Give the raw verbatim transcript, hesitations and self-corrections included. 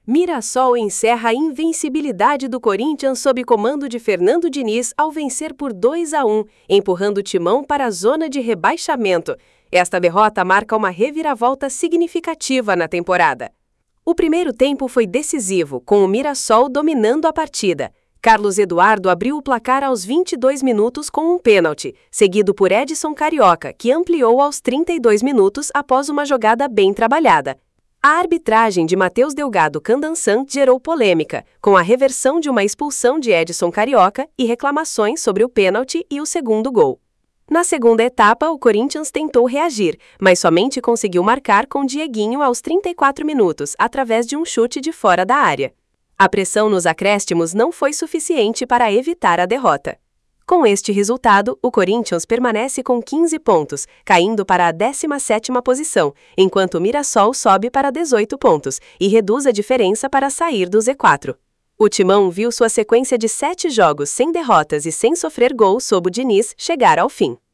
Mirassol encerra a invencibilidade do Corinthians sob comando de Fernando Diniz ao vencer por dois a um, empurrando o Timão para a zona de rebaixamento. Esta derrota marca uma reviravolta significativa na temporada. O primeiro tempo foi decisivo, com o Mirassol dominando a partida. Carlos Eduardo abriu o placar aos vinte e dois minutos com um pênalti, seguido por Edson Carioca, que ampliou aos trinta e dois minutos após uma jogada bem trabalhada. A arbitragem de Matheus Delgado Candançan gerou polêmica, com a reversão de uma expulsão de Edson Carioca e reclamações sobre o pênalti e o segundo gol. Na segunda etapa, o Corinthians tentou reagir, mas somente conseguiu marcar com Dieguinho aos trinta e quatro minutos, através de um chute de fora da área. A pressão nos acréscimos não foi suficiente para evitar a derrota. Com este resultado, o Corinthians permanece com quinze pontos, caindo para a décima sétima posição, enquanto o Mirassol sobe para dezoito pontos e reduz a diferença para sair do Z quatro. O Timão viu sua sequência de sete jogos sem derrotas e sem sofrer gol sob o Diniz chegar ao fim.